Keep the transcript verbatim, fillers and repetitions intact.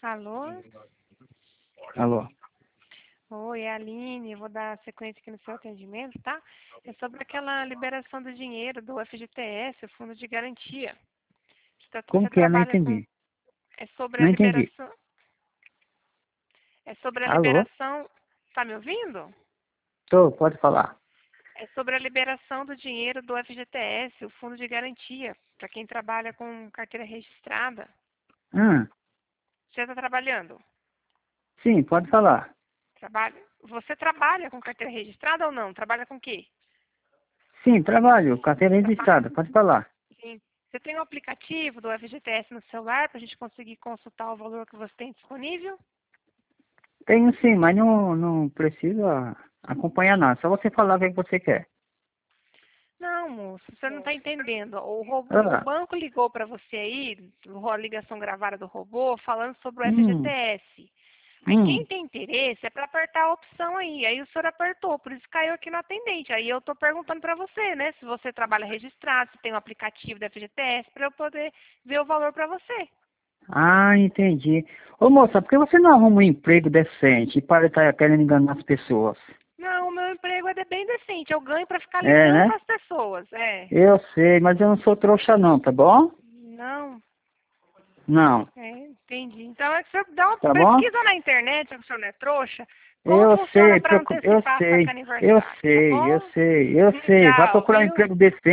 Alô? Alô? Oi, é a Aline. Eu vou dar sequência aqui no seu atendimento, tá? É sobre aquela liberação do dinheiro do F G T S, o Fundo de Garantia. Você, Como você que é? Não trabalha com... entendi. É sobre a Não entendi. liberação... É sobre a Alô? liberação... Tá me ouvindo? Tô, pode falar. É sobre a liberação do dinheiro do F G T S, o Fundo de Garantia, para quem trabalha com carteira registrada. Hum, Você está trabalhando? sim, pode falar. Trabalha... Você trabalha com carteira registrada ou não? Trabalha com o quê? Sim, trabalho, carteira Trabalha. registrada, pode falar. Sim. Você tem um aplicativo do F G T S no celular para a gente conseguir consultar o valor que você tem disponível? Tenho sim, mas não, não precisa acompanhar nada, só você falar o que você quer. Não, moço, você não está entendendo. O, robô, o Ah, banco ligou para você aí, a ligação gravada do robô, falando sobre o hum, F G T S. Aí quem hum. tem interesse é para apertar a opção aí. Aí o senhor apertou, por isso caiu aqui no atendente. Aí eu estou perguntando para você, né? Se você trabalha registrado, se tem um aplicativo do F G T S, para eu poder ver o valor para você. Ah, entendi. Ô moça, por que você não arruma um emprego decente e para de estar querendo enganar as pessoas? Não, o meu emprego é de- bem decente. Eu ganho para ficar É, ligando né? para as pessoas. É. Eu sei, mas eu não sou trouxa não, tá bom? Não, Não, é, entendi. Então é que você dá uma tá bom? pesquisa na internet, se o senhor não é trouxa, como Eu funciona sei, para procu- eu antecipar a saca sei, eu aniversário, tá sei, eu bom? sei, eu sei. Vai Tchau, procurar um viu? emprego decente.